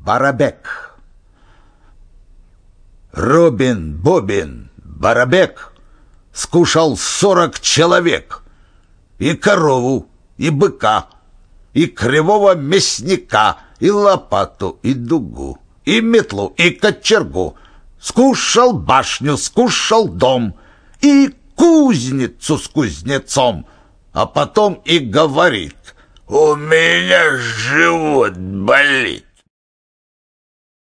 Барабек. Робин, Бобин, Барабек скушал 40 человек, и корову, и быка, и кривого мясника, и лопату, и дугу, и метлу, и кочергу. Скушал башню, скушал дом, и кузницу с кузнецом. А потом и говорит: «У меня живот болит».